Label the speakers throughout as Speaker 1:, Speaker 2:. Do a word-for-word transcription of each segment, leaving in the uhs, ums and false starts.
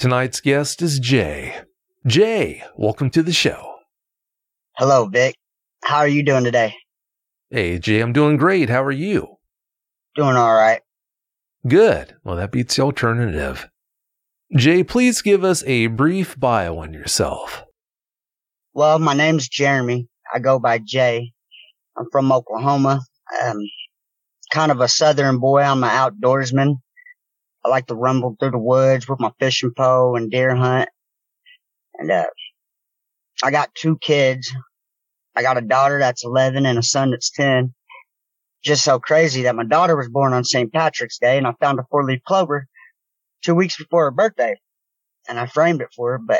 Speaker 1: Tonight's guest is Jay. Jay, welcome to the show.
Speaker 2: Hello, Vic. How are you doing today?
Speaker 1: Hey, Jay, I'm doing great. How are you?
Speaker 2: Doing all right.
Speaker 1: Good. Well, that beats the alternative. Jay, please give us a brief bio on yourself.
Speaker 2: Well, my name's Jeremy. I go by Jay. I'm from Oklahoma. Um, kind of a southern boy. I'm an outdoorsman. I like to rumble through the woods with my fishing pole and deer hunt. And uh, I got two kids. I got a daughter that's eleven and a son that's ten. Just so crazy that my daughter was born on Saint Patrick's Day, and I found a four-leaf clover two weeks before her birthday, and I framed it for her. But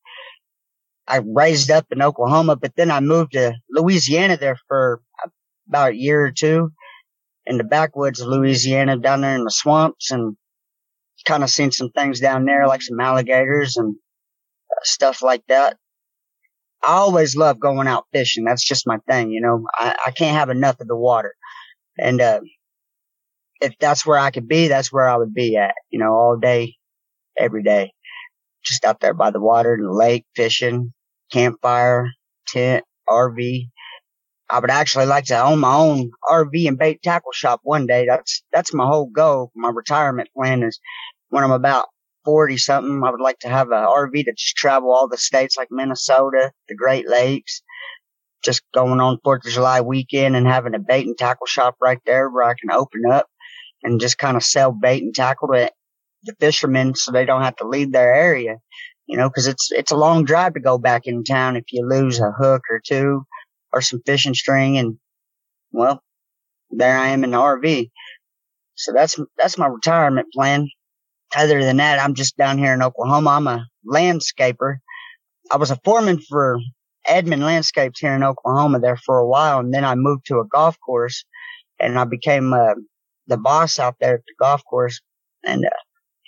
Speaker 2: I raised up in Oklahoma, but then I moved to Louisiana there for about a year or two in the backwoods of Louisiana, down there in the swamps, and kind of seen some things down there, like some alligators and stuff like that. I always love going out fishing. That's just my thing, you know. I, I can't have enough of the water. And uh, if that's where I could be, that's where I would be at, you know, all day, every day. Just out there by the water, the lake, fishing, campfire, tent, R V. I would actually like to own my own R V and bait tackle shop one day. That's that's my whole goal. My retirement plan is when I'm about forty something, I would like to have an R V to just travel all the states like Minnesota, the Great Lakes, just going on fourth of July weekend and having a bait and tackle shop right there where I can open up and just kind of sell bait and tackle to the fishermen so they don't have to leave their area, you know, because it's it's a long drive to go back in town if you lose a hook or two or some fishing string. And, well, there I am in the R V. So that's that's my retirement plan. Other than that, I'm just down here in Oklahoma. I'm a landscaper. I was a foreman for Edmond Landscapes here in Oklahoma there for a while, and then I moved to a golf course, and I became uh, the boss out there at the golf course. And uh,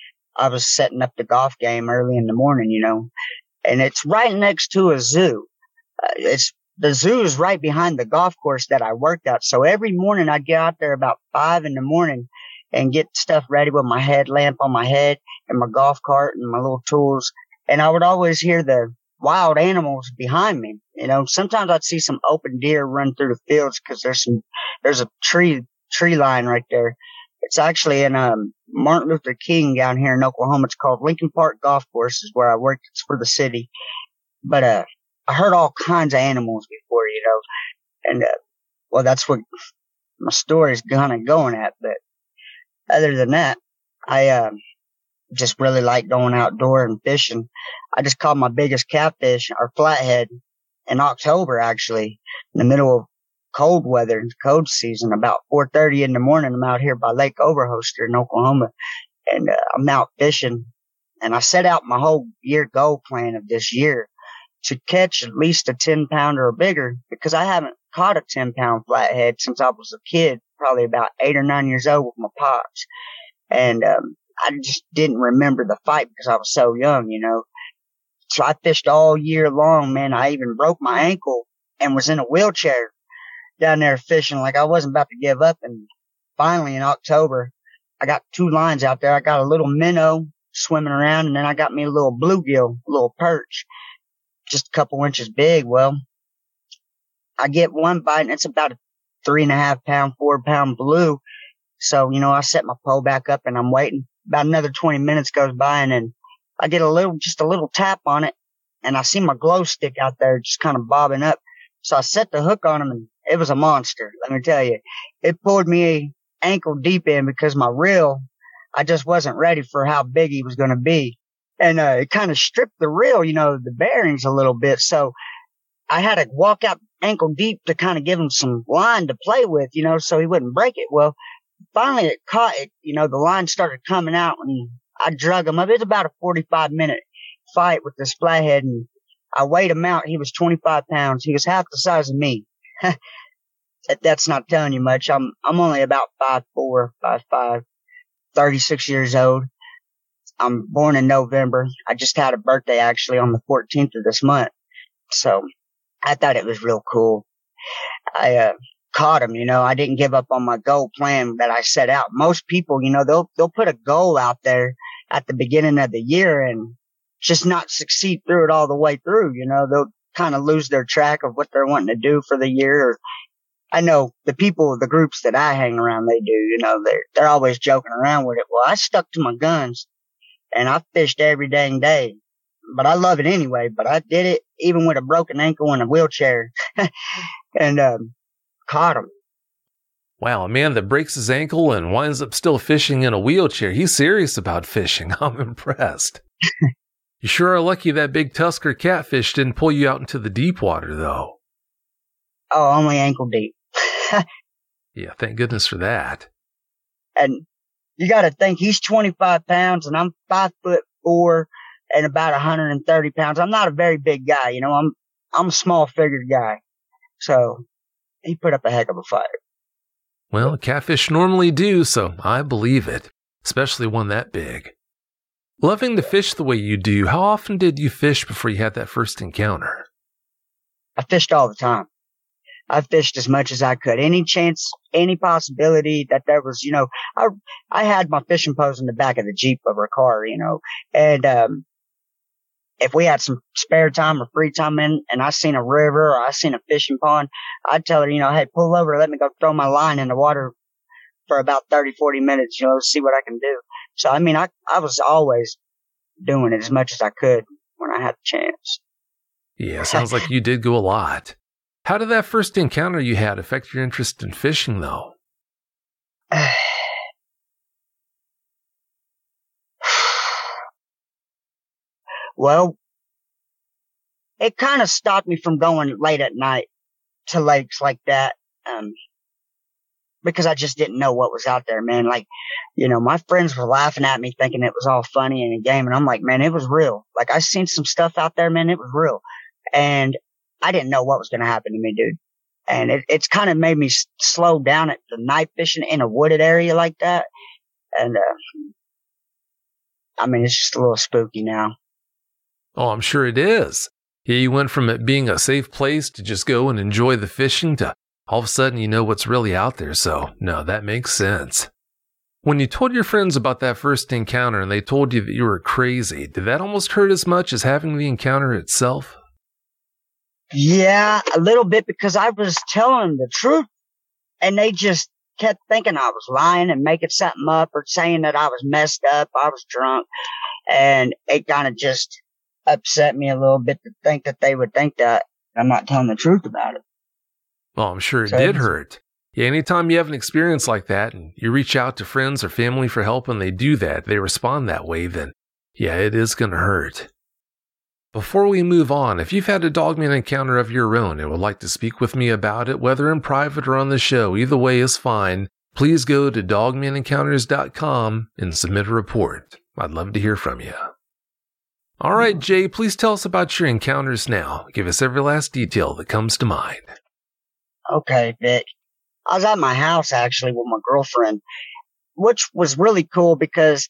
Speaker 2: I was setting up the golf game early in the morning, you know. And it's right next to a zoo. Uh, it's the zoo is right behind the golf course that I worked at. So every morning I'd get out there about five in the morning and get stuff ready with my headlamp on my head and my golf cart and my little tools. And I would always hear the wild animals behind me. You know, sometimes I'd see some open deer run through the fields because there's some, there's a tree, tree line right there. It's actually in, um, Martin Luther King down here in Oklahoma. It's called Lincoln Park Golf Course is where I worked. It's for the city. But, uh, I heard all kinds of animals before, you know, and, uh, well, that's what my story's kind of going at. But other than that, I, um, just really like going outdoor and fishing. I just caught my biggest catfish or flathead in October, actually, in the middle of cold weather, cold season, about four thirty in the morning. I'm out here by Lake Overholster in Oklahoma, and uh, I'm out fishing. And I set out my whole year goal plan of this year to catch at least a ten pounder or bigger, because I haven't caught a ten pound flathead since I was a kid, probably about eight or nine years old with my pops. And, um, I just didn't remember the fight because I was so young, you know. So I fished all year long, man. I even broke my ankle and was in a wheelchair down there fishing like I wasn't about to give up. And finally in October, I got two lines out there. I got a little minnow swimming around, and then I got me a little bluegill, a little perch, just a couple inches big. Well, I get one bite, and it's about a three and a half pound, four pound blue. So, you know, I set my pole back up and I'm waiting. About another twenty minutes goes by, and then I get a little, just a little tap on it, and I see my glow stick out there just kind of bobbing up. So I set the hook on him, and it was a monster. Let me tell you, it pulled me ankle deep in because my reel, I just wasn't ready for how big he was going to be. And, uh, it kind of stripped the reel, you know, the bearings a little bit. So I had to walk out ankle deep to kind of give him some line to play with, you know, so he wouldn't break it. Well, finally it caught it, you know, the line started coming out, and I drug him up. It was about a forty-five minute fight with this flathead, and I weighed him out. He was twenty-five pounds. He was half the size of me. That's not telling you much. I'm, I'm only about five four, five five, thirty-six years old. I'm born in November. I just had a birthday actually on the fourteenth of this month. So I thought it was real cool. I, uh, caught him, you know. I didn't give up on my goal plan that I set out. Most people, you know, they'll, they'll put a goal out there at the beginning of the year, and just not succeed through it all the way through. You know, they'll kind of lose their track of what they're wanting to do for the year. I know the people, the groups that I hang around, they do, you know, they're, they're always joking around with it. Well, I stuck to my guns and I fished every dang day, but I love it anyway. But I did it even with a broken ankle and a wheelchair and, um, caught them.
Speaker 1: Wow, a man that breaks his ankle and winds up still fishing in a wheelchair. He's serious about fishing. I'm impressed. You sure are lucky that big Tusker catfish didn't pull you out into the deep water, though.
Speaker 2: Oh, only ankle deep.
Speaker 1: Yeah, thank goodness for that.
Speaker 2: And you got to think he's twenty-five pounds and I'm five foot four and about one hundred thirty pounds. I'm not a very big guy, you know, I'm, I'm a small figured guy. So he put up a heck of a fight.
Speaker 1: Well, catfish normally do, so I believe it, especially one that big. Loving to fish the way you do, how often did you fish before you had that first encounter?
Speaker 2: I fished all the time. I fished as much as I could. Any chance, any possibility that there was, you know, I, I had my fishing post in the back of the Jeep of our car, you know, and, um, if we had some spare time or free time in and I seen a river or I seen a fishing pond, I'd tell her, you know, hey, pull over, let me go throw my line in the water for about thirty, forty minutes, you know, see what I can do. So, I mean, I, I was always doing it as much as I could when I had the chance.
Speaker 1: Yeah, sounds like you did go a lot. How did that first encounter you had affect your interest in fishing, though?
Speaker 2: Well, it kind of stopped me from going late at night to lakes like that, um, because I just didn't know what was out there, man. Like, you know, my friends were laughing at me thinking it was all funny and a game, and I'm like, man, it was real. Like, I seen some stuff out there, man, it was real. And I didn't know what was going to happen to me, dude. And it, it's kind of made me s- slow down at the night fishing in a wooded area like that. And, uh, I mean, it's just a little spooky now.
Speaker 1: Oh, I'm sure it is. Yeah, you went from it being a safe place to just go and enjoy the fishing to all of a sudden you know what's really out there. So, no, that makes sense. When you told your friends about that first encounter and they told you that you were crazy, did that almost hurt as much as having the encounter itself?
Speaker 2: Yeah, a little bit, because I was telling the truth and they just kept thinking I was lying and making something up or saying that I was messed up, I was drunk, and it kind of just upset me a little bit to think that they would think that I'm not telling the truth about it.
Speaker 1: Well, I'm sure it
Speaker 2: So
Speaker 1: did
Speaker 2: it's-
Speaker 1: hurt. Yeah, anytime you have an experience like that and you reach out to friends or family for help and they do that, they respond that way, then yeah, it is going to hurt. Before we move on, if you've had a Dogman encounter of your own and would like to speak with me about it, whether in private or on the show, either way is fine, please go to dogman encounters dot com and submit a report. I'd love to hear from you. All right, Jay, please tell us about your encounters now. Give us every last detail that comes to mind.
Speaker 2: Okay, Vic. I was at my house actually with my girlfriend, which was really cool because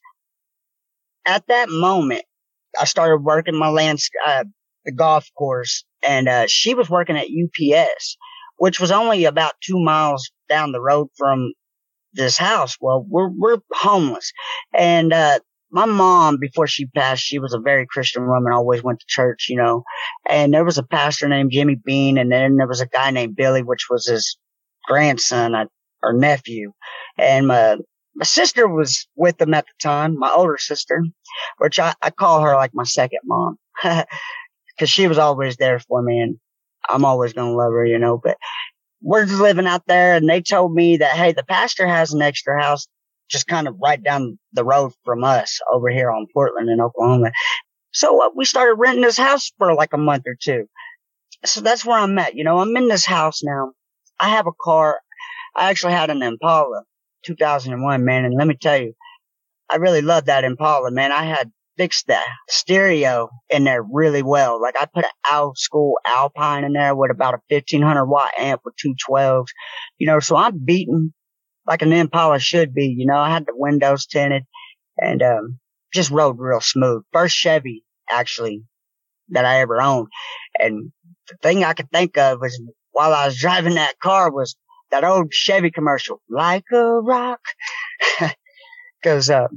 Speaker 2: at that moment, I started working my land, uh, the golf course, and uh, she was working at U P S, which was only about two miles down the road from this house. Well, we're we're homeless, and uh, my mom, before she passed, she was a very Christian woman, always went to church, you know. And there was a pastor named Jimmy Bean, and then there was a guy named Billy, which was his grandson uh, or nephew, and my. My sister was with them at the time, my older sister, which I, I call her like my second mom, because she was always there for me, and I'm always going to love her, you know. But we're living out there, and they told me that, hey, the pastor has an extra house just kind of right down the road from us over here on Portland in Oklahoma. So uh, we started renting this house for like a month or two. So that's where I'm at, you know. I'm in this house now. I have a car. I actually had an Impala. two thousand one, man, and let me tell you, I really love that Impala, man. I had fixed the stereo in there really well. Like, I put an old school Alpine in there with about a fifteen hundred watt amp with two twelves, you know, so I'm beating like an Impala should be, you know. I had the windows tinted and um just rode real smooth. First Chevy, actually, that I ever owned. And the thing I could think of was while I was driving that car was that old Chevy commercial, like a rock. Cause, uh,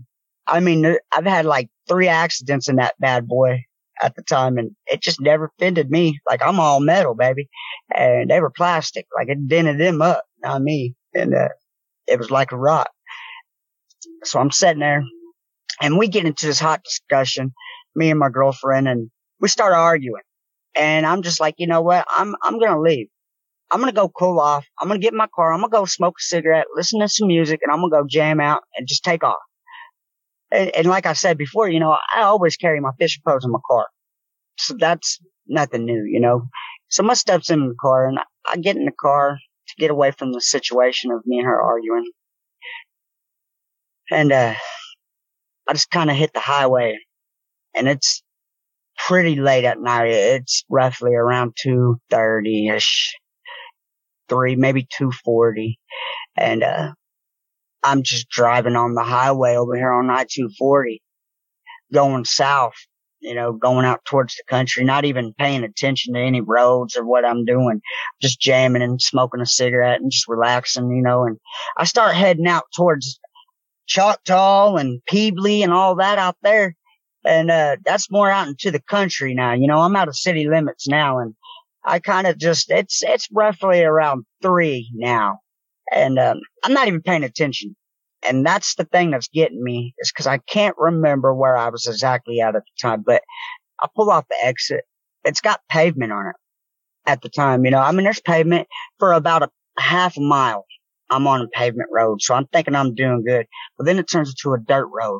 Speaker 2: I mean, I've had like three accidents in that bad boy at the time, and it just never offended me. Like, I'm all metal, baby. And they were plastic. Like, it dented them up, not me. And uh, it was like a rock. So I'm sitting there, and we get into this hot discussion, me and my girlfriend, and we start arguing. And I'm just like, you know what? I'm I'm going to leave. I'm going to go cool off. I'm going to get in my car. I'm going to go smoke a cigarette, listen to some music, and I'm going to go jam out and just take off. And, and like I said before, you know, I always carry my fishing poles in my car. So that's nothing new, you know. So my stuff's in the car, and I, I get in the car to get away from the situation of me and her arguing. And uh, I just kind of hit the highway, and it's pretty late at night. It's roughly around two thirty-ish, three, maybe two forty. And uh, I'm just driving on the highway over here on I two forty, going south, you know, going out towards the country, not even paying attention to any roads or what I'm doing, just jamming and smoking a cigarette and just relaxing, you know. And I start heading out towards Choctaw and Peebly and all that out there. And uh that's more out into the country now. You know, I'm out of city limits now, and I kind of just, it's it's roughly around three now. And um I'm not even paying attention. And that's the thing that's getting me, is because I can't remember where I was exactly at at the time. But I pull off the exit. It's got pavement on it at the time. You know, I mean, there's pavement for about a half a mile. I'm on a pavement road, so I'm thinking I'm doing good. But then it turns into a dirt road.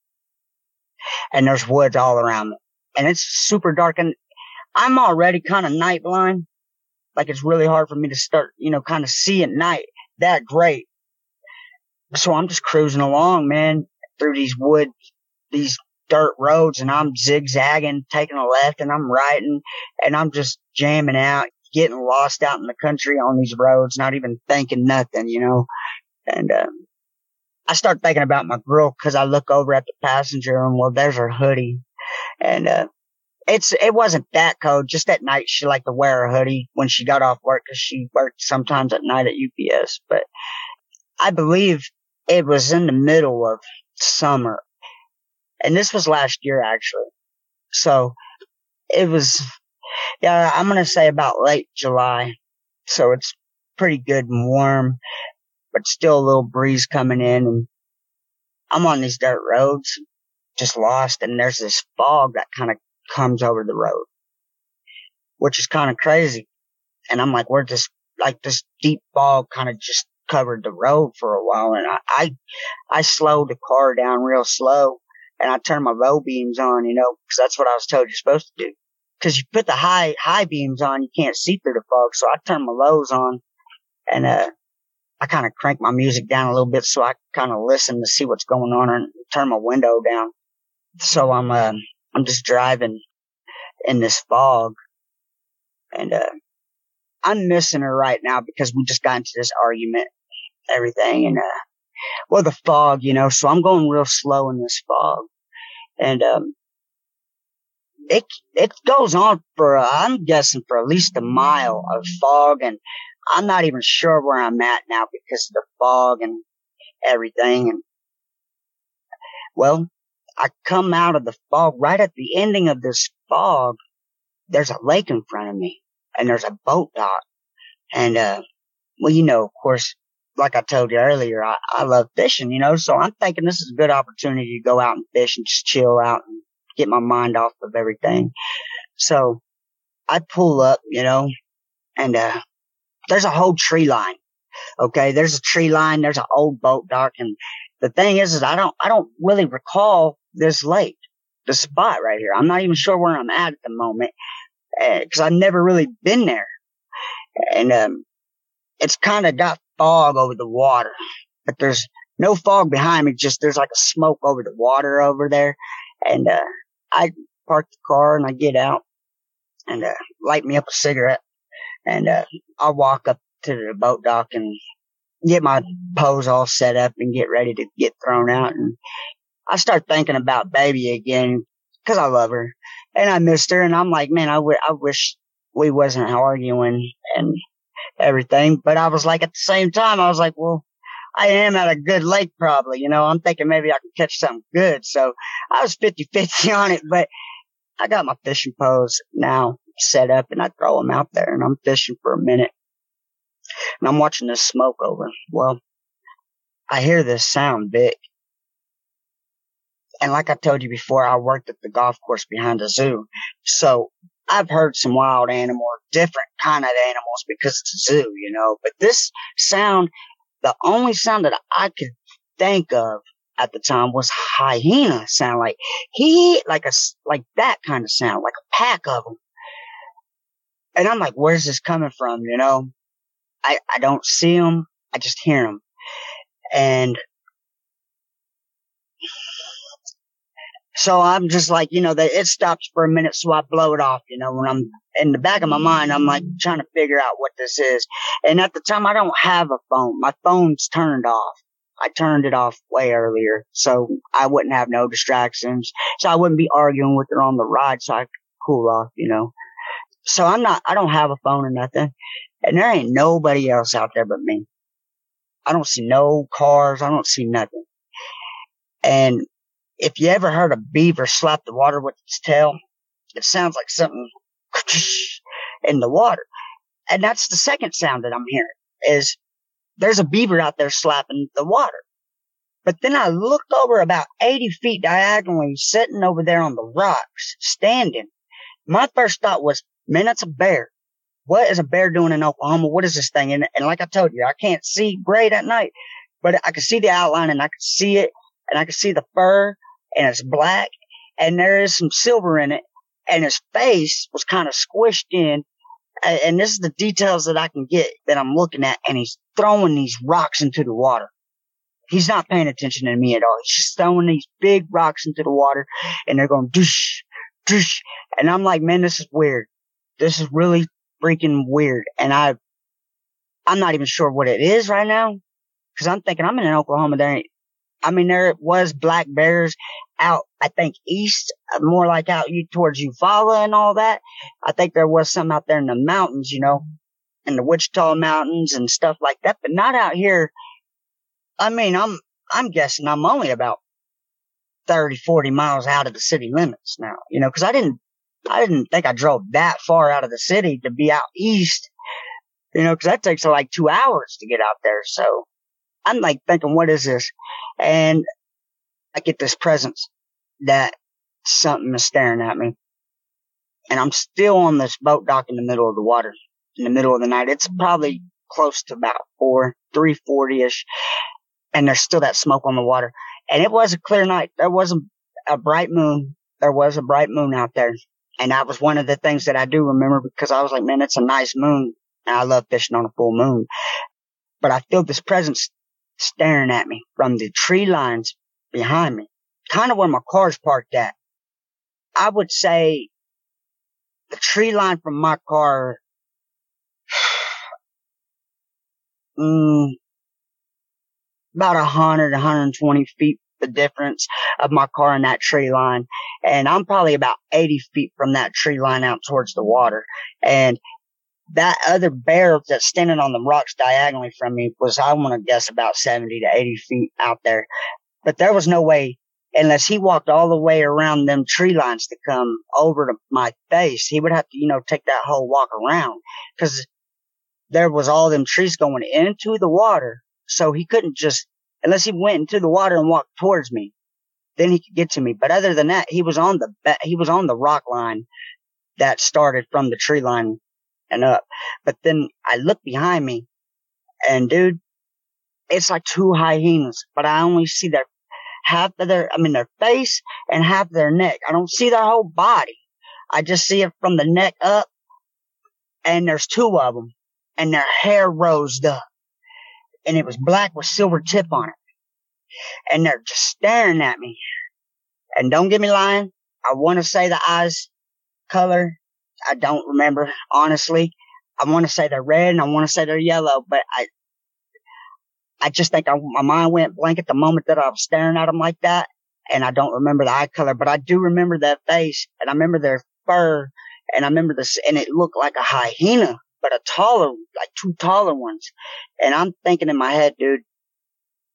Speaker 2: And there's woods all around it. And it's super dark. And I'm already kind of night blind. Like, it's really hard for me to start, you know, kind of see at night that great. So I'm just cruising along, man, through these wood, these dirt roads, and I'm zigzagging, taking a left, and I'm riding, and I'm just jamming out, getting lost out in the country on these roads, not even thinking nothing, you know. And um, I start thinking about my girl, because I look over at the passenger, and well, there's her hoodie. And uh, it's it wasn't that cold. Just at night, she liked to wear a hoodie when she got off work, because she worked sometimes at night at U P S. But I believe it was in the middle of summer. And this was last year, actually. So it was, yeah, I'm going to say about late July. So it's pretty good and warm, but still a little breeze coming in. And I'm on these dirt roads, just lost. And there's this fog that kind of comes over the road, which is kind of crazy. And I'm like, we're just like this deep fog kind of just covered the road for a while. And I, I, I slowed the car down real slow, and I turned my low beams on, you know, because that's what I was told you're supposed to do. Because you put the high, high beams on, you can't see through the fog. So I turned my lows on, and, uh, I kind of cranked my music down a little bit so I kind of listen to see what's going on, and turn my window down. So I'm, uh, I'm just driving in this fog, and, uh, I'm missing her right now because we just got into this argument, everything. And, uh, well, the fog, you know, so I'm going real slow in this fog. And, um, it, it goes on for, uh, I'm guessing for at least a mile of fog. And I'm not even sure where I'm at now because of the fog and everything. And, well, I come out of the fog right at the ending of this fog. There's a lake in front of me, and there's a boat dock. And, uh, well, you know, of course, like I told you earlier, I, I love fishing, you know, so I'm thinking this is a good opportunity to go out and fish and just chill out and get my mind off of everything. So I pull up, you know, and, uh, there's a whole tree line. Okay. There's a tree line. There's an old boat dock. And the thing is, is I don't, I don't really recall this lake, the spot right here. I'm not even sure where I'm at at the moment, because uh, I've never really been there. And, um, it's kind of got fog over the water, but there's no fog behind me. Just there's like a smoke over the water over there. And, uh, I park the car and I get out and, uh, light me up a cigarette, and, uh, I'll walk up to the boat dock and get my pose all set up and get ready to get thrown out. And I start thinking about baby again, because I love her and I missed her. And I'm like, man, I, w- I wish we wasn't arguing and everything. But I was like, at the same time, I was like, well, I am at a good lake probably, you know, I'm thinking maybe I can catch something good. So I was fifty-fifty on it, but I got my fishing poles now set up and I throw them out there and I'm fishing for a minute and I'm watching this smoke over. Well, I hear this sound, Vic. And like I told you before, I worked at the golf course behind the zoo. So I've heard some wild animals, different kind of animals because it's a zoo, you know, but this sound, the only sound that I could think of at the time was hyena sound, like he, like a, like that kind of sound, like a pack of them. And I'm like, where's this coming from? You know, I, I don't see them. I just hear them. And so I'm just like, you know, that it stops for a minute. So I blow it off, you know, when I'm in the back of my mind, I'm like trying to figure out what this is. And at the time I don't have a phone. My phone's turned off. I turned it off way earlier, so I wouldn't have no distractions. So I wouldn't be arguing with her on the ride, so I could cool off, you know. So I'm not, I don't have a phone or nothing. And there ain't nobody else out there but me. I don't see no cars. I don't see nothing. And if you ever heard a beaver slap the water with its tail, it sounds like something in the water. And that's the second sound that I'm hearing is there's a beaver out there slapping the water. But then I looked over about eighty feet diagonally, sitting over there on the rocks, standing. My first thought was, man, that's a bear. What is a bear doing in Oklahoma? What is this thing? And, and like I told you, I can't see great at night, but I could see the outline and I could see it and I could see the fur and it's black and there is some silver in it and his face was kind of squished in. And this is the details that I can get that I'm looking at. And he's throwing these rocks into the water. He's not paying attention to me at all. He's just throwing these big rocks into the water and they're going doosh, doosh. And I'm like, man, this is weird. This is really freaking weird. And I, I'm not even sure what it is right now. Cause I'm thinking I'm in Oklahoma. There ain't, I mean, there was black bears out, I think east, more like out towards Eufaula and all that. I think there was some out there in the mountains, you know, in the Wichita mountains and stuff like that, but not out here. I mean, I'm, I'm guessing I'm only about thirty, forty miles out of the city limits now, you know, cause I didn't, I didn't think I drove that far out of the city to be out east, you know, cause that takes like two hours to get out there. So I'm like thinking, what is this? And I get this presence that something is staring at me. And I'm still on this boat dock in the middle of the water, in the middle of the night. It's probably close to about four, three forty-ish. And there's still that smoke on the water. And it was a clear night. There was a, a bright moon. There was a bright moon out there. And that was one of the things that I do remember because I was like, man, it's a nice moon. And I love fishing on a full moon. But I feel this presence staring at me from the tree lines behind me, kind of where my car's parked at. I would say the tree line from my car, mm, about a hundred, a hundred and twenty feet, the difference of my car and that tree line. And I'm probably about eighty feet from that tree line out towards the water. And that other bear that's standing on the rocks diagonally from me was, I want to guess, about seventy to eighty feet out there. But there was no way, unless he walked all the way around them tree lines to come over to my face, he would have to, you know, take that whole walk around. Because there was all them trees going into the water. So he couldn't just, unless he went into the water and walked towards me, then he could get to me. But other than that, he was on the, he was on the rock line that started from the tree line and up. But then I look behind me and dude, it's like two hyenas, but I only see their half of their, I mean their face and half of their neck. I don't see their whole body. I just see it from the neck up and there's two of them and their hair rose up and it was black with silver tip on it. And they're just staring at me. And don't get me lying, I want to say the eyes color, I don't remember, honestly. I want to say they're red and I want to say they're yellow, but I I just think I, my mind went blank at the moment that I was staring at them like that, and I don't remember the eye color, but I do remember their face, and I remember their fur, and I remember this, and it looked like a hyena, but a taller, like two taller ones. And I'm thinking in my head, dude,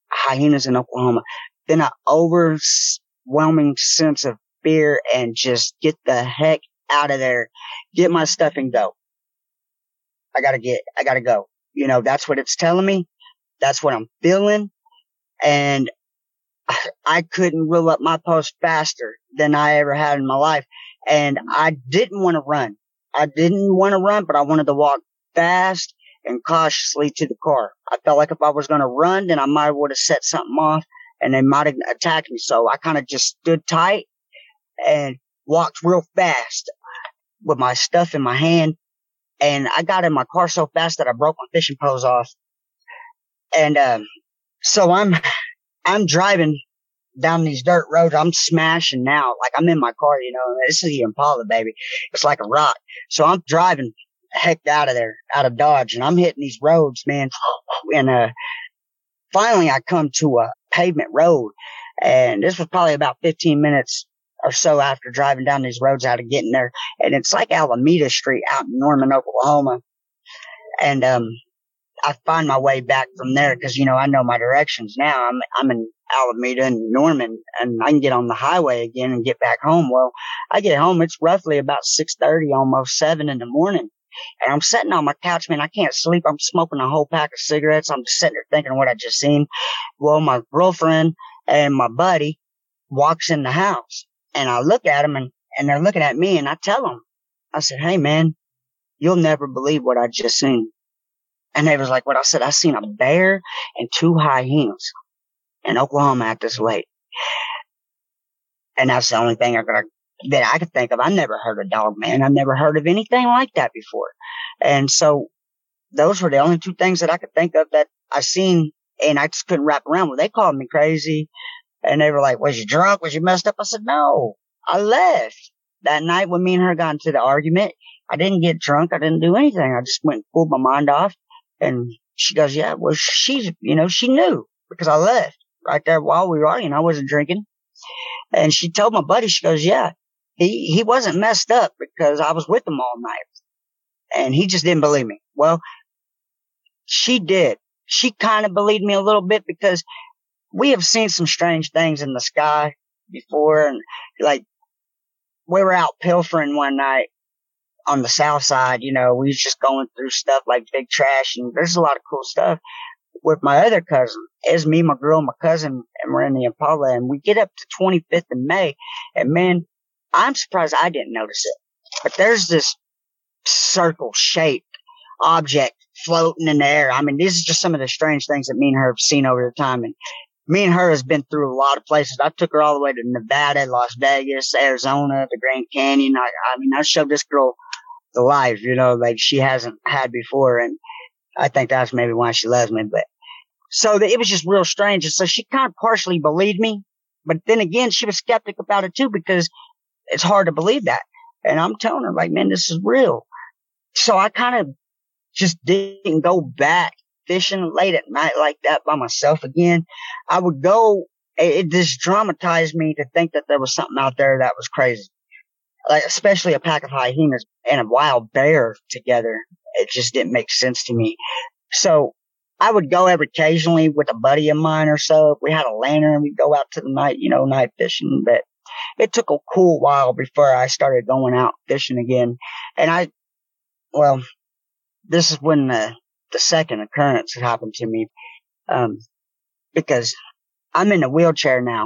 Speaker 2: hyenas in Oklahoma. Then an overwhelming sense of fear and just get the heck out of there, get my stuff and go. I gotta get, I gotta go. You know, that's what it's telling me. That's what I'm feeling. And I couldn't reel up my post faster than I ever had in my life. And I didn't want to run. I didn't want to run, but I wanted to walk fast and cautiously to the car. I felt like if I was going to run, then I might would have set something off and they might have attacked me. So I kind of just stood tight and walked real fast with my stuff in my hand. And I got in my car so fast that I broke my fishing poles off. And, um, so I'm, I'm driving down these dirt roads. I'm smashing now. Like I'm in my car, you know, this is the Impala, baby. It's like a rock. So I'm driving heck out of there, out of Dodge, and I'm hitting these roads, man. And, uh, finally I come to a pavement road, and this was probably about fifteen minutes or so after driving down these roads out of getting there. And it's like Alameda Street out in Norman, Oklahoma. And, um, I find my way back from there because, you know, I know my directions now. I'm, I'm in Alameda and Norman, and I can get on the highway again and get back home. Well, I get home. It's roughly about six thirty, almost seven in the morning. And I'm sitting on my couch, man. I can't sleep. I'm smoking a whole pack of cigarettes. I'm just sitting there thinking what I just seen. Well, my girlfriend and my buddy walks in the house, and I look at them, and, and they're looking at me, and I tell them, I said, hey, man, you'll never believe what I just seen. And they was like, what? I said, I seen a bear and two hyenas in Oklahoma at this lake. And that's the only thing I could, that I could think of. I never heard of dog, man. I've never heard of anything like that before. And so those were the only two things that I could think of that I seen, and I just couldn't wrap around. Well, they called me crazy, and they were like, was you drunk? Was you messed up? I said, no, I left. That night when me and her got into the argument, I didn't get drunk. I didn't do anything. I just went and pulled my mind off. And she goes, yeah, well, she's, you know, she knew because I left right there while we were arguing. I wasn't drinking. And she told my buddy, she goes, yeah, he, he wasn't messed up because I was with him all night. And he just didn't believe me. Well, she did. She kind of believed me a little bit because we have seen some strange things in the sky before. And like, we were out pilfering one night on the south side, you know, we was just going through stuff like big trash, and there's a lot of cool stuff. With my other cousin, it's me, my girl, my cousin, and we're in the Impala, and we get up to twenty-fifth of May, and man, I'm surprised I didn't notice it. But there's this circle-shaped object floating in the air. I mean, these are just some of the strange things that me and her have seen over the time, and me and her has been through a lot of places. I took her all the way to Nevada, Las Vegas, Arizona, the Grand Canyon. I, I mean, I showed this girl the life, you know, like she hasn't had before. And I think that's maybe why she loves me. But so the, it was just real strange. And so she kind of partially believed me. But then again, she was skeptic about it too, because it's hard to believe that. And I'm telling her, like, man, this is real. So I kind of just didn't go back fishing late at night like that by myself again. I would go, it, it just dramatized me to think that there was something out there that was crazy. Like, especially a pack of hyenas and a wild bear together. It just didn't make sense to me. So I would go every occasionally with a buddy of mine or so. If we had a lantern, we'd go out to the night, you know, night fishing. But it took a cool while before I started going out fishing again. And I, well, this is when the, the second occurrence happened to me. Um, because I'm in a wheelchair now.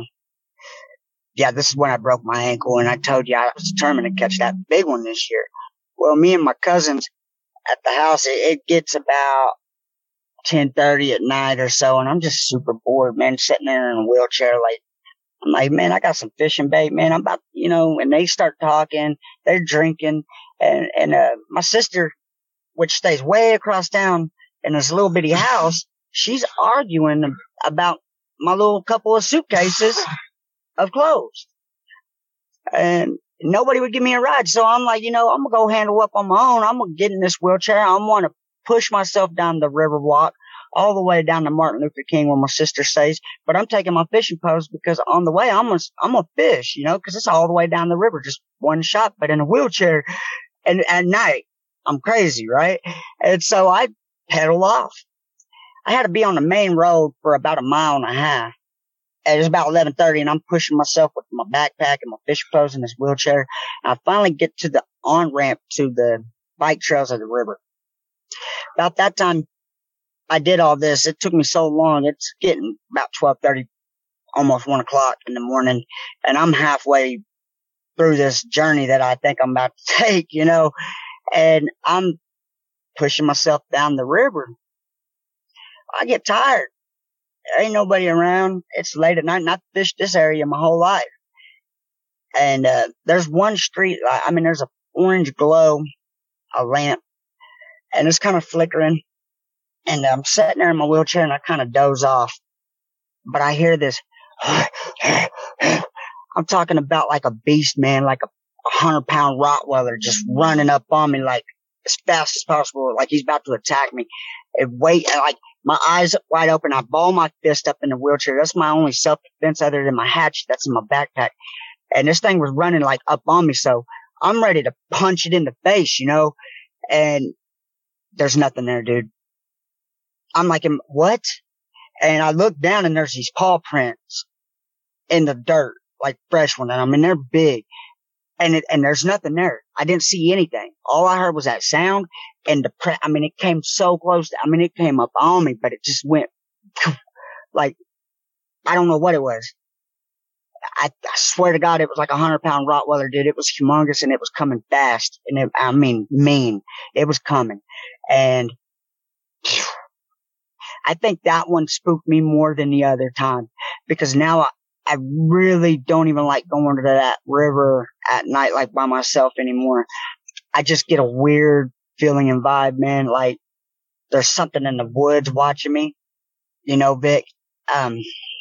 Speaker 2: Yeah, this is when I broke my ankle, and I told you I was determined to catch that big one this year. Well, me and my cousins at the house, it, it gets about ten thirty at night or so, and I'm just super bored, man, sitting there in a wheelchair. Like, I'm like, man, I got some fishing bait, man. I'm about, you know, and they start talking, they're drinking, and, and, uh, my sister, which stays way across town in this little bitty house, she's arguing about my little couple of suitcases of clothes. And nobody would give me a ride. So I'm like, you know, I'm going to go handle up on my own. I'm going to get in this wheelchair. I'm going to push myself down the river walk all the way down to Martin Luther King where my sister stays. But I'm taking my fishing post because on the way I'm going to, I'm going to fish, you know, because it's all the way down the river, just one shot, but in a wheelchair. And at night, I'm crazy, right? And so I pedal off. I had to be on the main road for about a mile and a half. And it was about eleven thirty, and I'm pushing myself with my backpack and my fishing poles in this wheelchair. And I finally get to the on-ramp to the bike trails of the river. About that time I did all this, it took me so long. It's getting about twelve thirty, almost one o'clock in the morning, and I'm halfway through this journey that I think I'm about to take, you know, and I'm pushing myself down the river. I get tired. There ain't nobody around. It's late at night, and I've fished this area my whole life. And uh there's one street, I mean, there's a orange glow, a lamp, and it's kind of flickering. And I'm sitting there in my wheelchair, and I kind of doze off. But I hear this. I'm talking about like a beast, man, like a hundred pound Rottweiler just running up on me like as fast as possible, like he's about to attack me. And wait, and like my eyes wide open. I ball my fist up in the wheelchair. That's my only self defense other than my hatchet that's in my backpack. And this thing was running like up on me. So I'm ready to punch it in the face, you know, and there's nothing there, dude. I'm like, what? And I look down, and there's these paw prints in the dirt, like fresh ones. And I mean, they're big. And it, and there's nothing there. I didn't see anything. All I heard was that sound, and the pre- I mean, it came so close. To, I mean, it came up on me, but it just went like, I don't know what it was. I, I swear to God, it was like a hundred pound Rottweiler, dude. It was humongous, and it was coming fast. And it, I mean, mean. It was coming. And phew, I think that one spooked me more than the other time, because now I, I really don't even like going to that river at night, like by myself anymore. I just get a weird feeling and vibe, man. Like there's something in the woods watching me, you know, Vic. Um,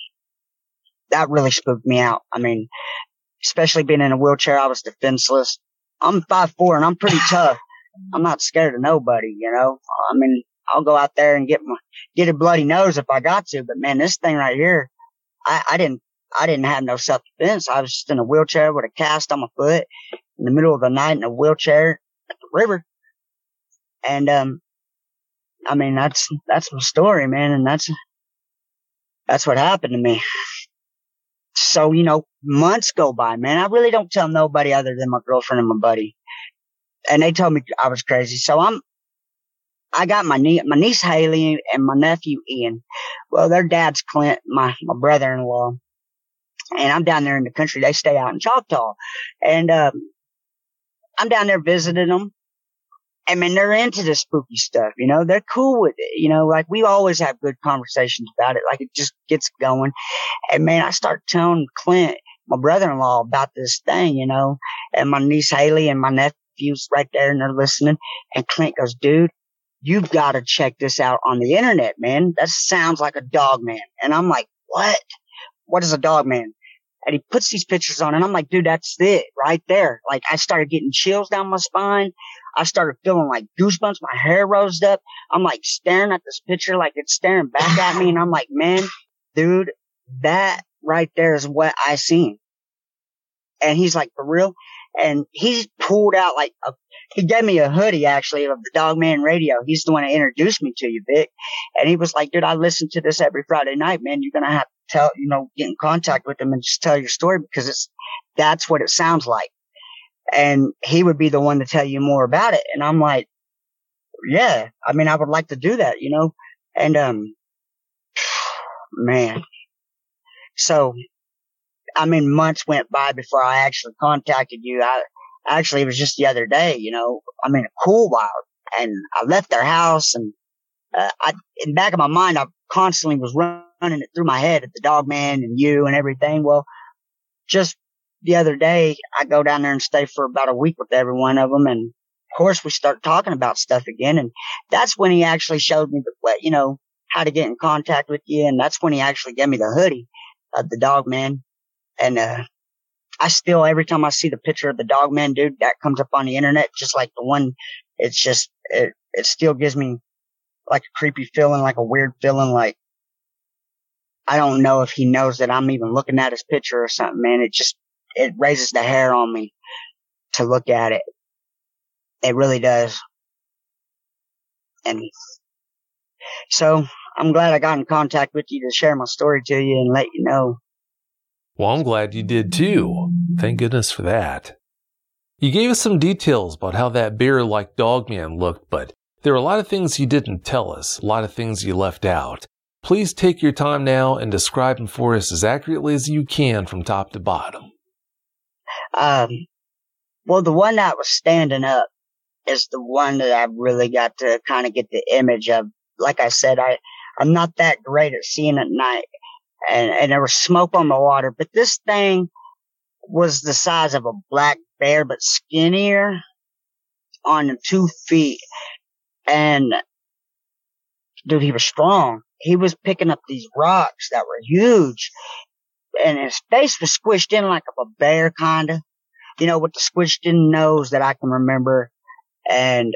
Speaker 2: that really spooked me out. I mean, especially being in a wheelchair, I was defenseless. I'm five foot four and I'm pretty tough. I'm not scared of nobody, you know. I mean, I'll go out there and get my, get a bloody nose if I got to, but man, this thing right here, I, I didn't, I didn't have no self-defense. I was just in a wheelchair with a cast on my foot in the middle of the night in a wheelchair at the river. And, um, I mean, that's, that's my story, man. And that's, that's what happened to me. So, you know, months go by, man. I really don't tell nobody other than my girlfriend and my buddy. And they told me I was crazy. So I'm, I got my niece, my niece Haley and my nephew Ian. Well, their dad's Clint, my, my brother-in-law. And I'm down there in the country. They stay out in Choctaw. And, um, I'm down there visiting them. I mean, they're into this spooky stuff, you know, they're cool with it. You know, like we always have good conversations about it. Like it just gets going. And man, I start telling Clint, my brother-in-law, about this thing, you know, and my niece Haley and my nephew's right there and they're listening. And Clint goes, dude, you've got to check this out on the internet, man. That sounds like a dog man. And I'm like, what? What is a dog man? And he puts these pictures on, and I'm like, dude, that's it right there. Like, I started getting chills down my spine. I started feeling like goosebumps. My hair rose up. I'm like staring at this picture like it's staring back at me. And I'm like, man, dude, that right there is what I seen. And he's like, for real? And he pulled out like a, he gave me a hoodie actually of the Dogman Radio. He's the one that introduced me to you, Vic. And he was like, dude, I listen to this every Friday night, man. You're going to have to tell, you know, get in contact with him and just tell your story because it's, that's what it sounds like. And he would be the one to tell you more about it. And I'm like, yeah, I mean, I would like to do that, you know? And, um, man, so, I mean, months went by before I actually contacted you. I actually, it was just the other day, you know, I mean, a cool while. And I left their house and, uh, I, in the back of my mind, I constantly was running it through my head at the dog man and you and everything. Well, just the other day, I go down there and stay for about a week with every one of them. And of course, we start talking about stuff again. And that's when he actually showed me the, you know, how to get in contact with you. And that's when he actually gave me the hoodie of the dog man. And, uh, I still, every time I see the picture of the dog man, dude, that comes up on the internet, just like the one, it's just, it, it still gives me like a creepy feeling, like a weird feeling, like, I don't know if he knows that I'm even looking at his picture or something, man. It just, it raises the hair on me to look at it. It really does. And So I'm glad I got in contact with you to share my story to you and let you know.
Speaker 1: Well, I'm glad you did too. Thank goodness for that. You gave us some details about how that bear-like dog man looked, but there are a lot of things you didn't tell us, a lot of things you left out. Please take your time now and describe them for us as accurately as you can from top to bottom.
Speaker 2: Um, well, the one that was standing up is the one that I really got to kind of get the image of. Like I said, I, I'm not that great at seeing at night, and, and there was smoke on the water, but this thing was the size of a black bear, but skinnier on two feet. And dude, he was strong. He was picking up these rocks that were huge, and his face was squished in like a bear, kind of, you know, with the squished in nose that I can remember. And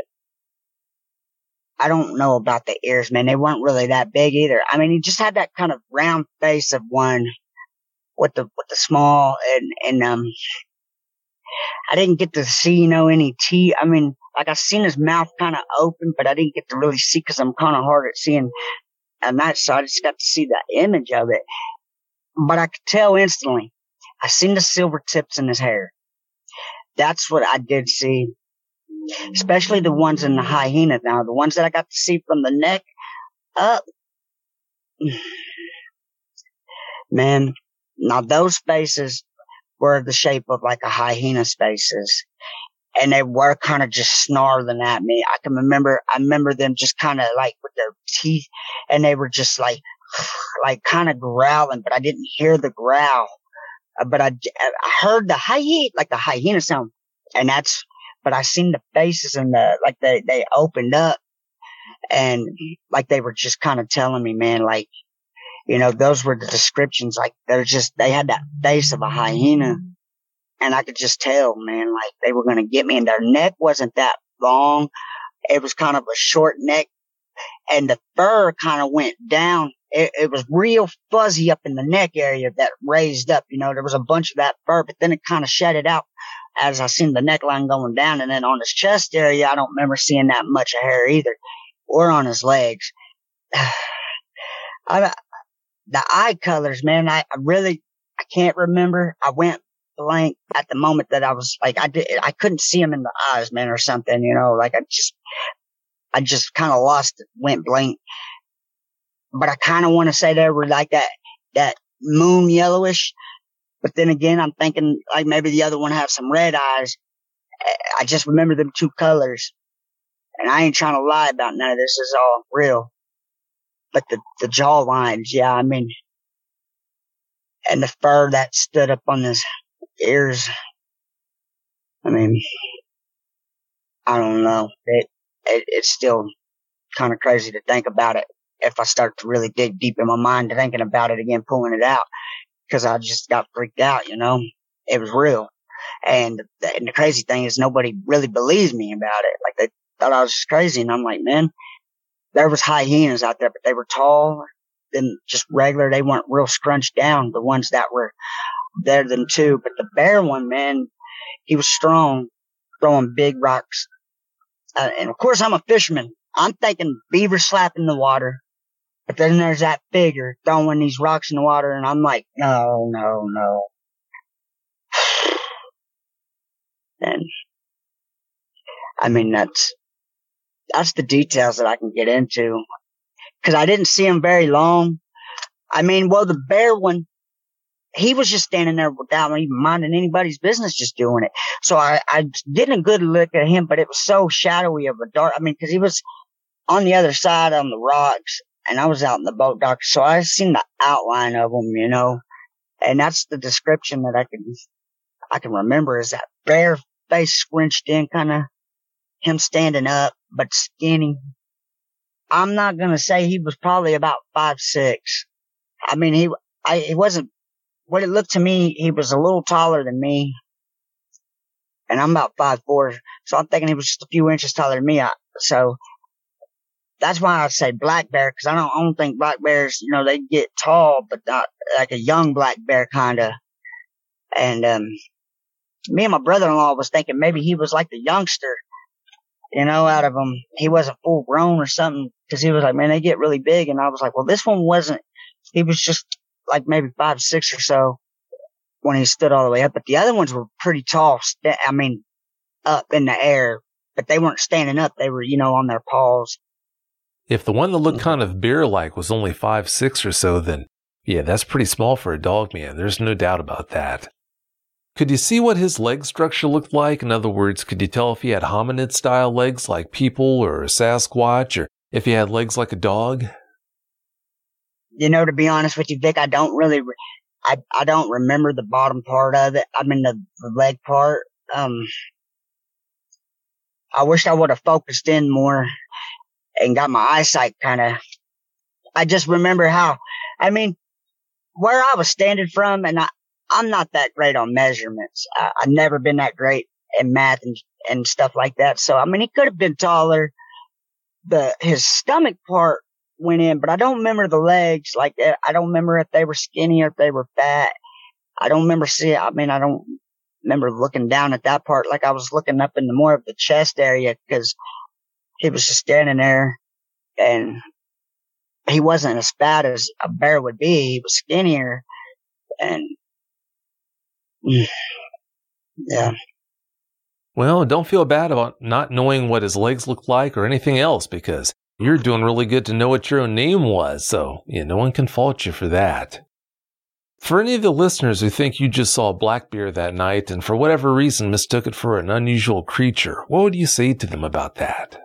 Speaker 2: I don't know about the ears, man. They weren't really that big either. I mean, he just had that kind of round face of one with the, with the small and, and, um, I didn't get to see, you know, any teeth. I mean, like I seen his mouth kind of open, but I didn't get to really see because I'm kind of hard at seeing at night. So I just got to see the image of it. But I could tell instantly. I seen the silver tips in his hair. That's what I did see. Especially the ones in the hyena. Now, the ones that I got to see from the neck up. Man, now those faces were the shape of like a hyena's faces. And they were kind of just snarling at me. I can remember, I remember them just kind of like with their teeth, and they were just like, like kind of growling, but I didn't hear the growl. Uh, but I, I heard the hyena, like the hyena sound. And that's, but I seen the faces and the, like they, they opened up, and like they were just kind of telling me, man, like, you know, those were the descriptions. Like they're just, they had that face of a hyena. And I could just tell, man, like they were going to get me, and their neck wasn't that long. It was kind of a short neck, and the fur kind of went down. It, it was real fuzzy up in the neck area that raised up. You know, there was a bunch of that fur, but then it kind of shedded out as I seen the neckline going down. And then on his chest area, I don't remember seeing that much of hair either, or on his legs. I, the eye colors, man, I, I really, I can't remember. I went blank at the moment that I was like, I did, I couldn't see him in the eyes, man, or something, you know, like I just, I just kind of lost it, went blank. But I kind of want to say they were like that, that moon yellowish. But then again, I'm thinking like maybe the other one had some red eyes. I just remember them two colors, and I ain't trying to lie about none of this. Is all real. But the, the jaw lines, yeah, I mean, and the fur that stood up on his ears. I mean, I don't know. It, it it's still kind of crazy to think about it. If I start to really dig deep in my mind thinking about it again, pulling it out, because I just got freaked out, you know. It was real. And the, and the crazy thing is nobody really believes me about it. Like they thought I was just crazy. And I'm like, man, there was hyenas out there, but they were tall than just regular. They weren't real scrunched down, the ones that were there than two. But the bear one, man, he was strong, throwing big rocks. Uh, and of course, I'm a fisherman. I'm thinking beaver slapping the water. But then there's that figure throwing these rocks in the water, and I'm like, no, no, no. And I mean, that's that's the details that I can get into, because I didn't see him very long. I mean, well, the bear one, he was just standing there without even minding anybody's business, just doing it. So I, I did a good look at him, but it was so shadowy of a dark. I mean, because he was on the other side on the rocks, and I was out in the boat dock, so I seen the outline of him, you know. And that's the description that I can I can remember, is that bare face squinched in, kind of him standing up, but skinny. I'm not gonna say he was probably about five six. I mean, he I he wasn't. What it looked to me, he was a little taller than me, and I'm about five four, so I'm thinking he was just a few inches taller than me. I, so that's why I say black bear, because I don't, I don't think black bears, you know, they get tall, but not like a young black bear kind of. And um, me and my brother-in-law was thinking maybe he was like the youngster, you know, out of him. He wasn't full grown or something, because he was like, man, they get really big. And I was like, well, this one wasn't. He was just like maybe five, six or so when he stood all the way up. But the other ones were pretty tall. St- I mean, up in the air, but they weren't standing up. They were, you know, on their paws.
Speaker 1: If the one that looked kind of bear-like was only five, six or so, then yeah, that's pretty small for a dog man. There's no doubt about that. Could you see what his leg structure looked like? In other words, could you tell if he had hominid-style legs like people or a Sasquatch, or if he had legs like a dog?
Speaker 2: You know, to be honest with you, Vic, I don't really, re- I, I don't remember the bottom part of it. I mean, the, the leg part. Um, I wish I would have focused in more and got my eyesight kind of, I just remember how, I mean, where I was standing from, and I, I'm not that great on measurements. I, I've never been that great in math and, and stuff like that. So, I mean, he could have been taller. The, his stomach part went in, but I don't remember the legs. Like, I don't remember if they were skinny or if they were fat. I don't remember seeing, I mean, I don't remember looking down at that part. Like, I was looking up in the more of the chest area, because he was just standing there, and he wasn't as fat as a bear would be. He was skinnier, and yeah.
Speaker 1: Well, don't feel bad about not knowing what his legs looked like or anything else, because you're doing really good to know what your own name was, so yeah, no one can fault you for that. For any of the listeners who think you just saw a black bear that night and for whatever reason mistook it for an unusual creature, what would you say to them about that?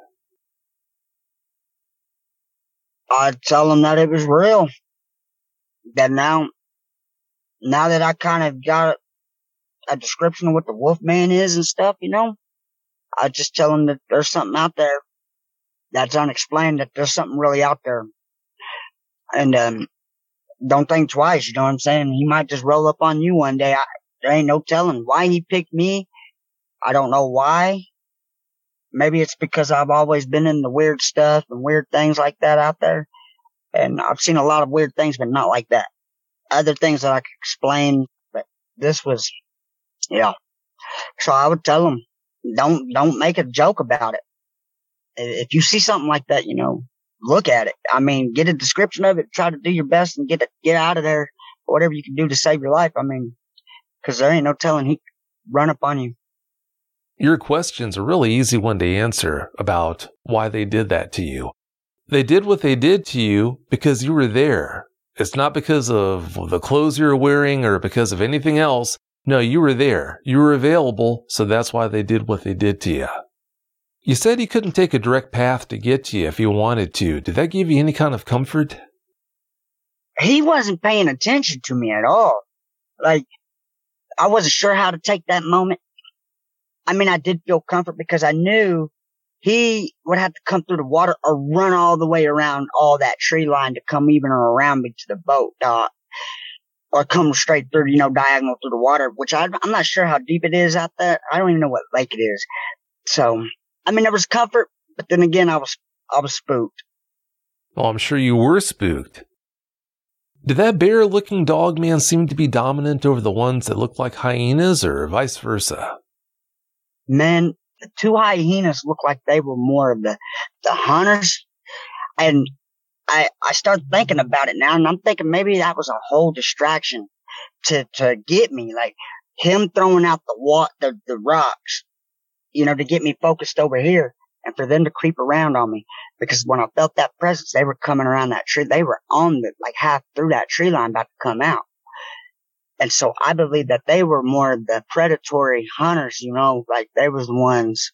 Speaker 2: I'd tell them that it was real. That now, now that I kind of got a description of what the Wolfman is and stuff, you know, I just tell them that there's something out there that's unexplained, that there's something really out there. And, um, don't think twice, you know what I'm saying? He might just roll up on you one day. I, there ain't no telling why he picked me. I don't know why. Maybe it's because I've always been in the weird stuff and weird things like that out there. And I've seen a lot of weird things, but not like that. Other things that I could explain, but this was, yeah. So I would tell them, don't, don't make a joke about it. If you see something like that, you know, look at it. I mean, get a description of it, try to do your best and get it, get out of there, whatever you can do to save your life. I mean, cause there ain't no telling he could run up on you.
Speaker 1: Your question's a really easy one to answer about why they did that to you. They did what they did to you because you were there. It's not because of the clothes you were wearing or because of anything else. No, you were there. You were available, so that's why they did what they did to you. You said he couldn't take a direct path to get to you if he wanted to. Did that give you any kind of comfort?
Speaker 2: He wasn't paying attention to me at all. Like, I wasn't sure how to take that moment. I mean, I did feel comfort because I knew he would have to come through the water or run all the way around all that tree line to come even around me to the boat, uh, or come straight through, you know, diagonal through the water, which I, I'm not sure how deep it is out there. I don't even know what lake it is. So, I mean, there was comfort, but then again, I was, I was spooked.
Speaker 1: Well, I'm sure you were spooked. Did that bear-looking dog man seem to be dominant over the ones that looked like hyenas, or vice versa?
Speaker 2: Man, the two hyenas looked like they were more of the, the hunters. And I, I started thinking about it now, and I'm thinking maybe that was a whole distraction to, to get me. Like, him throwing out the wa- the, the rocks, you know, to get me focused over here and for them to creep around on me. Because when I felt that presence, they were coming around that tree. They were on the, like half through that tree line about to come out. And so I believe that they were more the predatory hunters, you know, like they was the ones.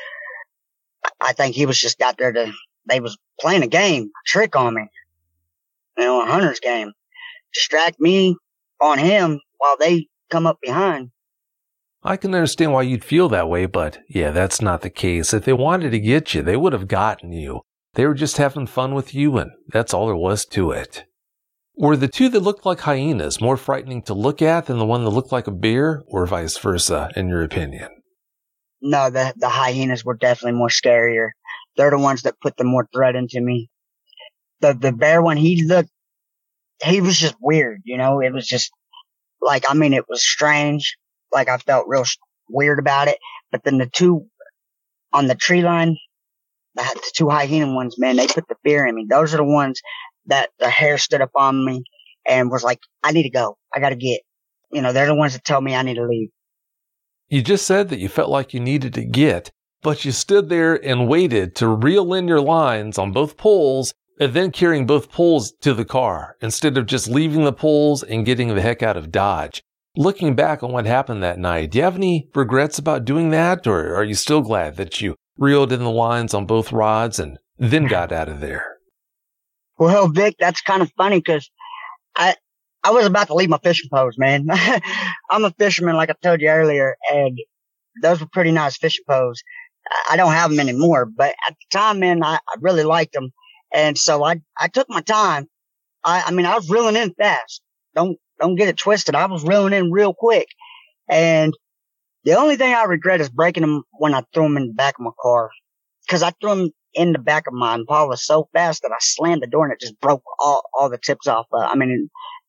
Speaker 2: I think he was just out there to, they was playing a game, a trick on me, you know, a hunter's game, distract me on him while they come up behind.
Speaker 1: I can understand why you'd feel that way, but yeah, that's not the case. If they wanted to get you, they would have gotten you. They were just having fun with you, and that's all there was to it. Were the two that looked like hyenas more frightening to look at than the one that looked like a bear, or vice versa, in your opinion?
Speaker 2: No, the, the hyenas were definitely more scarier. They're the ones that put the more threat into me. The, the bear one, he looked, he was just weird, you know, it was just like, I mean, it was strange. Like, I felt real weird about it. But then the two on the tree line, the, the two hyena ones, man, they put the fear in me. Those are the ones that the hair stood up on me and was like, I need to go. I got to get. You know, they're the ones that tell me I need to leave.
Speaker 1: You just said that you felt like you needed to get, but you stood there and waited to reel in your lines on both poles and then carrying both poles to the car instead of just leaving the poles and getting the heck out of Dodge. Looking back on what happened that night, do you have any regrets about doing that, or are you still glad that you reeled in the lines on both rods and then got out of there?
Speaker 2: Well, Vic, that's kind of funny because I I was about to leave my fishing poles, man. I'm a fisherman, like I told you earlier, and those were pretty nice fishing poles. I don't have them anymore, but at the time, man, I, I really liked them. And so I, I took my time. I, I mean, I was reeling in fast. Don't, don't get it twisted. I was reeling in real quick. And the only thing I regret is breaking them when I threw them in the back of my car. Cause I threw them in the back of my Impala so fast that I slammed the door and it just broke all, all the tips off. Uh, I mean,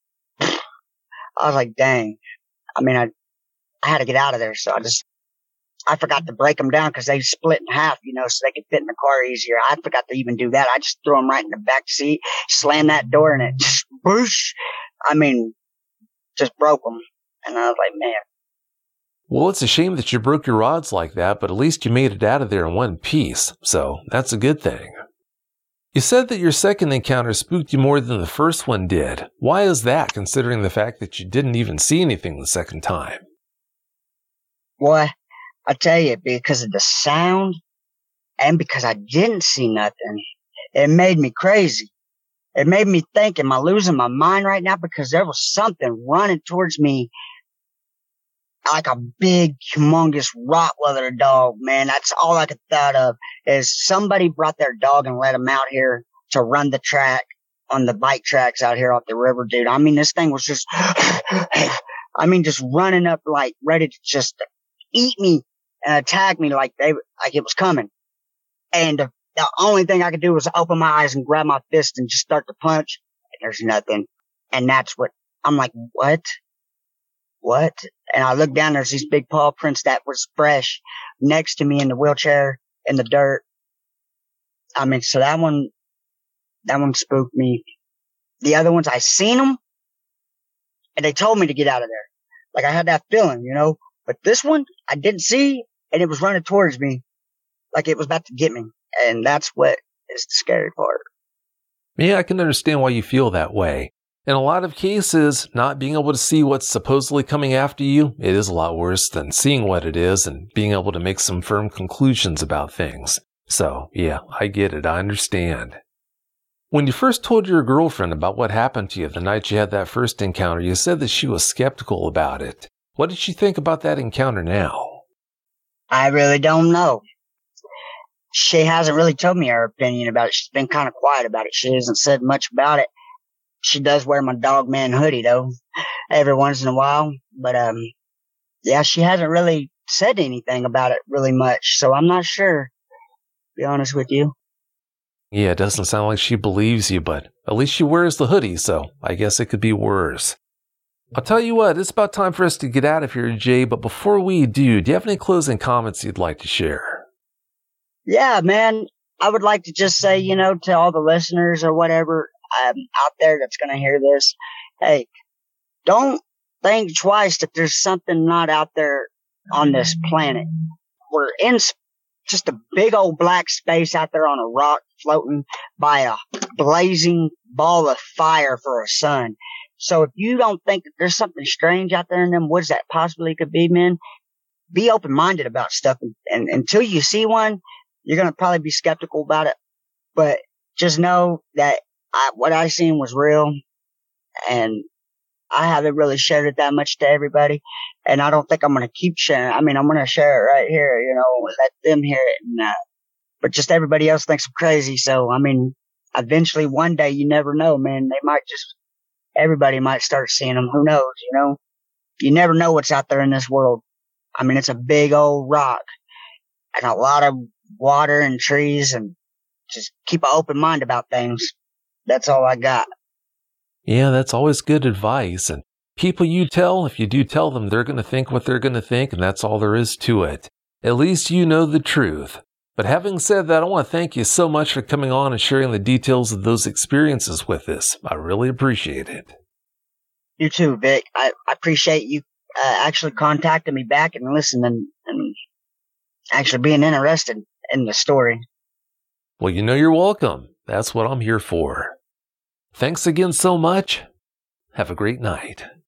Speaker 2: I was like, dang. I mean, I, I had to get out of there. So I just, I forgot to break them down because they split in half, you know, so they could fit in the car easier. I forgot to even do that. I just threw them right in the back seat, slammed that door, and it just whoosh. I mean, just broke them. And I was like, man.
Speaker 1: Well, it's a shame that you broke your rods like that, but at least you made it out of there in one piece. So that's a good thing. You said that your second encounter spooked you more than the first one did. Why is that, considering the fact that you didn't even see anything the second time?
Speaker 2: Boy, I tell you, because of the sound and because I didn't see nothing, it made me crazy. It made me think, am I losing my mind right now? Because there was something running towards me like a big, humongous Rottweiler dog, man. That's all I could thought of is somebody brought their dog and let him out here to run the track on the bike tracks out here off the river, dude. I mean, this thing was just, I mean, just running up like ready to just eat me and attack me like they, like it was coming. And the, the only thing I could do was open my eyes and grab my fist and just start to punch. And there's nothing. And that's what I'm like, what? What? And I looked down, there's these big paw prints that was fresh next to me in the wheelchair in the dirt. I mean, so that one, that one spooked me. The other ones, I seen them and they told me to get out of there. Like I had that feeling, you know, but this one I didn't see and it was running towards me like it was about to get me. And that's what is the scary part.
Speaker 1: Yeah, I can understand why you feel that way. In a lot of cases, not being able to see what's supposedly coming after you, it is a lot worse than seeing what it is and being able to make some firm conclusions about things. So, yeah, I get it. I understand. When you first told your girlfriend about what happened to you the night you had that first encounter, you said that she was skeptical about it. What did she think about that encounter now?
Speaker 2: I really don't know. She hasn't really told me her opinion about it. She's been kind of quiet about it. She hasn't said much about it. She does wear my dog man hoodie though, every once in a while. But, um, yeah, she hasn't really said anything about it really much. So I'm not sure, to be honest with you.
Speaker 1: Yeah, it doesn't sound like she believes you, but at least she wears the hoodie. So I guess it could be worse. I'll tell you what, it's about time for us to get out of here, Jay. But before we do, do you have any closing comments you'd like to share?
Speaker 2: Yeah, man, I would like to just say, you know, to all the listeners or whatever, Um, out there that's going to hear this, hey, don't think twice that there's something not out there on this planet. We're in just a big old black space out there on a rock floating by a blazing ball of fire for a sun. So if you don't think that there's something strange out there in them woods that possibly could be, man, be open-minded about stuff. And, and until you see one, you're going to probably be skeptical about it. But just know that I, what I seen was real, and I haven't really shared it that much to everybody, and I don't think I'm going to keep sharing. I mean, I'm going to share it right here, you know, let them hear it, and, uh, but just everybody else thinks I'm crazy. So, I mean, eventually one day, you never know, man. They might just, everybody might start seeing them. Who knows, you know? You never know what's out there in this world. I mean, it's a big old rock and a lot of water and trees, and just keep an open mind about things. That's all I got.
Speaker 1: Yeah, that's always good advice. And people you tell, if you do tell them, they're going to think what they're going to think, and that's all there is to it. At least you know the truth. But having said that, I want to thank you so much for coming on and sharing the details of those experiences with us. I really appreciate it.
Speaker 2: You too, Vic. I, I appreciate you uh, actually contacting me back and listening and actually being interested in the story.
Speaker 1: Well, you know you're welcome. That's what I'm here for. Thanks again so much. Have a great night.